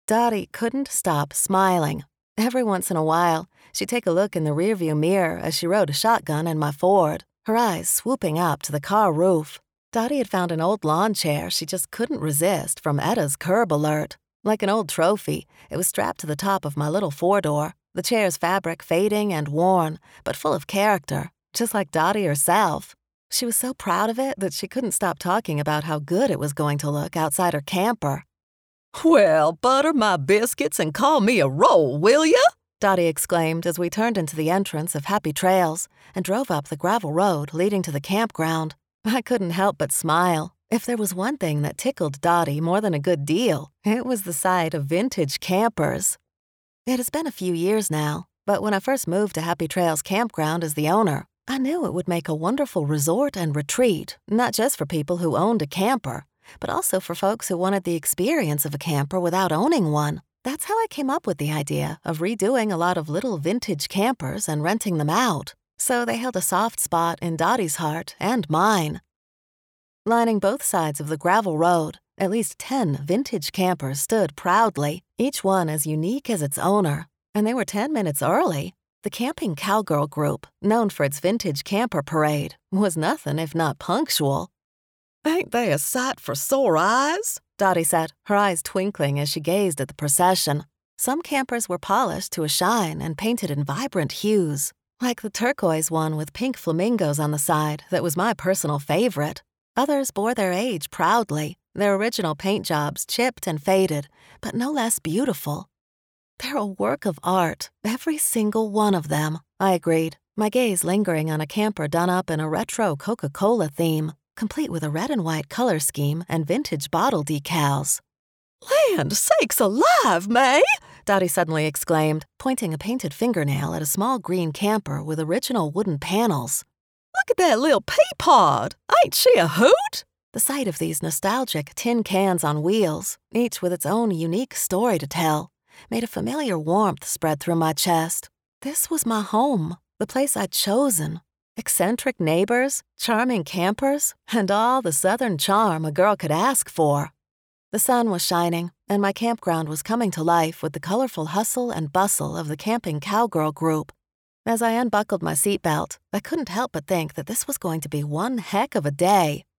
Dottie couldn't stop smiling. Every once in a while, she'd take a look in the rearview mirror as she rode a shotgun in my Ford, her eyes swooping up to the car roof. Dottie had found an old lawn chair she just couldn't resist from Etta's Curb Alert. Like an old trophy, it was strapped to the top of my little four-door, the chair's fabric fading and worn, but full of character, just like Dottie herself. She was so proud of it that she couldn't stop talking about how good it was going to look outside her camper. "Well, butter my biscuits and call me a roll, will ya?" Dottie exclaimed as we turned into the entrance of Happy Trails and drove up the gravel road leading to the campground. I couldn't help but smile. If there was one thing that tickled Dottie more than a good deal, it was the sight of vintage campers. It has been a few years now, but when I first moved to Happy Trails Campground as the owner, I knew it would make a wonderful resort and retreat, not just for people who owned a camper, but also for folks who wanted the experience of a camper without owning one. That's how I came up with the idea of redoing a lot of little vintage campers and renting them out, so they held a soft spot in Dottie's heart and mine. Lining both sides of the gravel road, at least 10 vintage campers stood proudly, each one as unique as its owner, and they were 10 minutes early. The Camping Cowgirl Group, known for its vintage camper parade, was nothing if not punctual. "Ain't they a sight for sore eyes?" Dottie said, her eyes twinkling as she gazed at the procession. Some campers were polished to a shine and painted in vibrant hues, like the turquoise one with pink flamingos on the side that was my personal favorite. Others bore their age proudly, their original paint jobs chipped and faded, but no less beautiful. They're a work of art, every single one of them, I agreed, my gaze lingering on a camper done up in a retro Coca-Cola theme, complete with a red and white color scheme and vintage bottle decals. "Land sakes alive, May!" Dottie suddenly exclaimed, pointing a painted fingernail at a small green camper with original wooden panels. "Look at that little pea-pod! Ain't she a hoot?" The sight of these nostalgic tin cans on wheels, each with its own unique story to tell, made a familiar warmth spread through my chest. This was my home, the place I'd chosen. Eccentric neighbors, charming campers, and all the southern charm a girl could ask for. The sun was shining, and my campground was coming to life with the colorful hustle and bustle of the Camping Cowgirl Group. As I unbuckled my seatbelt, I couldn't help but think that this was going to be one heck of a day.